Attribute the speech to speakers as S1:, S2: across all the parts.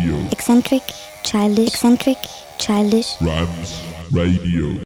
S1: Eccentric, childish.
S2: Rams Radio.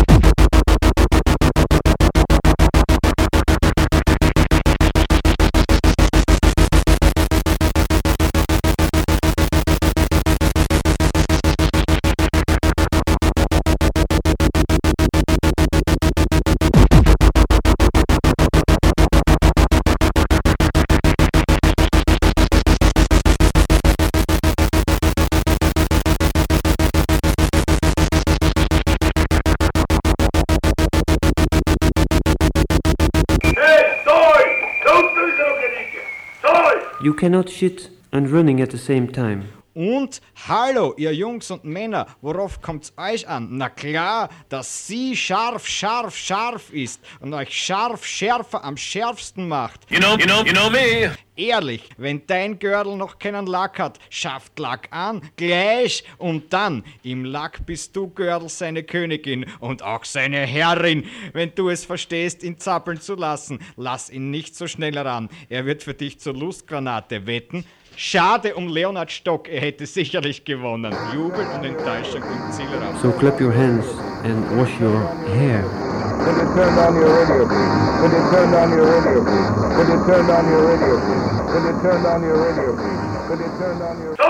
S3: You cannot shit and running at the same time.
S4: Und hallo, ihr Jungs und Männer, worauf kommt's euch an? Na klar, dass sie scharf ist und euch schärfer am schärfsten macht.
S5: You know me.
S4: Ehrlich, wenn dein Gördel noch keinen Lack hat, schafft Lack an, gleich und dann. Im Lack bist du, Gördel, seine Königin und auch seine Herrin. Wenn du es verstehst, ihn zappeln zu lassen, lass ihn nicht so schnell ran. Er wird für dich zur Lustgranate wetten. Schade um Leonhard Stock, er hätte sicherlich gewonnen. Jubel und Enttäuschung im Zielraum.
S3: So clap your hands and wash your hair.
S6: Could you turn on your radio, please? Could you turn on your radio, please? Could you turn on your radio, please? Could you turn on your radio, please? Could you turn on your...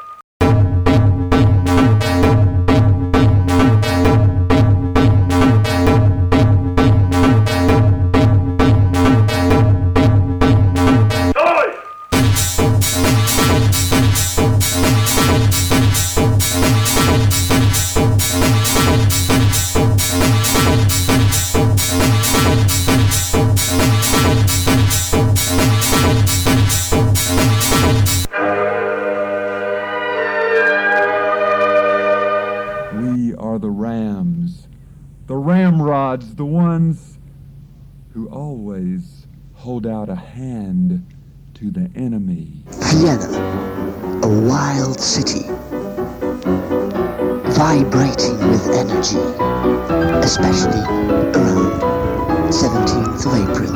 S7: Ramrods, the ones who always hold out a hand to the enemy.
S8: Vienna, a wild city, vibrating with energy, especially around 17th of April,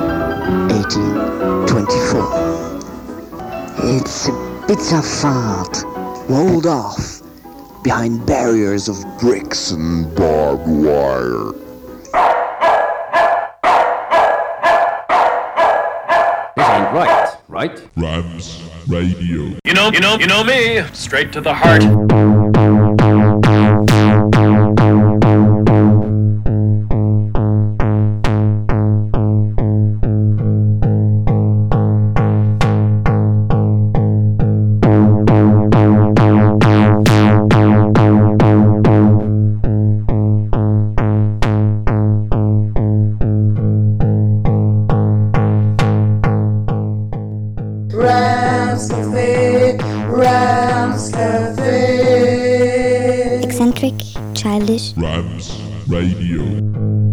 S8: 1824. It's a bitter fart, walled off behind barriers of bricks and barbed wire.
S5: This ain't right?
S2: Rams Radio.
S5: You know me. Straight to the heart.
S1: Eccentric, childish.
S2: Rams Radio.